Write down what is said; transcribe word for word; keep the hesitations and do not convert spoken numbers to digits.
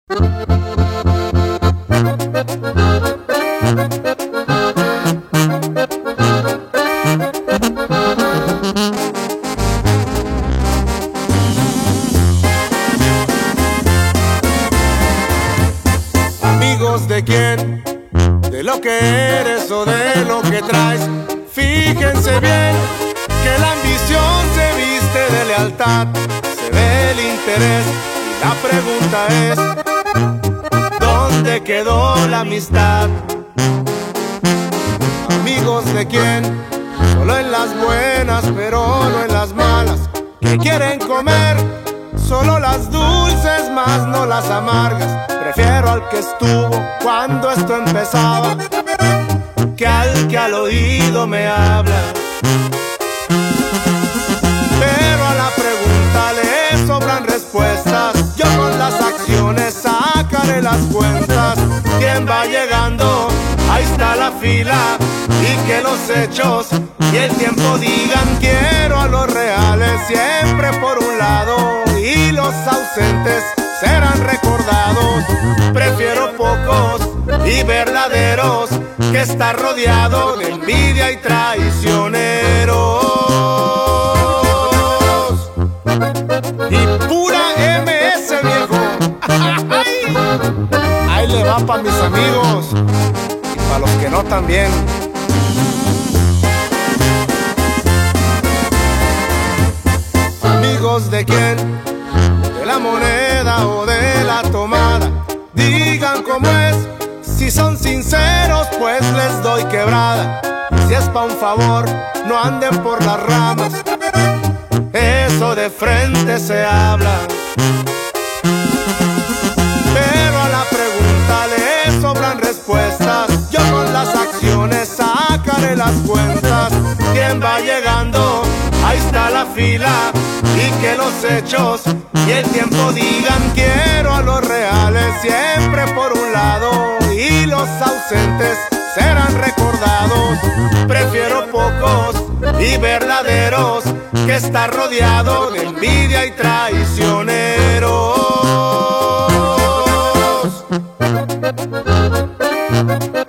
¿Amigos de quién? ¿De lo que eres o de lo que traes? Fíjense bien que la ambición se viste de lealtad, se ve el interés y la pregunta es: ¿dónde quedó la amistad? ¿Amigos de quién? Solo en las buenas pero no en las malas, que quieren comer solo las dulces más no las amargas. Prefiero al que estuvo cuando esto empezaba, que al que al oído me habla. Pero a la pregunta le sobran respuestas, yo con las acciones sacaré las cuentas. ¿Quién va llegando? Ahí está la fila, y que los hechos y el tiempo digan: quiero a los reales siempre por un lado, y los ausentes serán recordados. Prefiero pocos y verdaderos que estar rodeado de envidia y traicioneros. Y pura M S, viejo. Ahí le va pa' mis amigos y pa' los que no también. ¿Amigos de quién? ¿De la moneda o de la tomada? Digan cómo es, si son sinceros pues les doy quebrada. Si es pa' un favor, no anden por las ramas, eso de frente se habla. Pero a la pregunta le sobran respuestas, yo con las acciones sacaré las cuentas. ¿Quién va llegando? Ahí está la fila, y que los hechos y el tiempo digan: quiero a los reales siempre por un lado, y los ausentes serán recordados. Prefiero pocos y verdaderos que estar rodeado de envidia y traicioneros.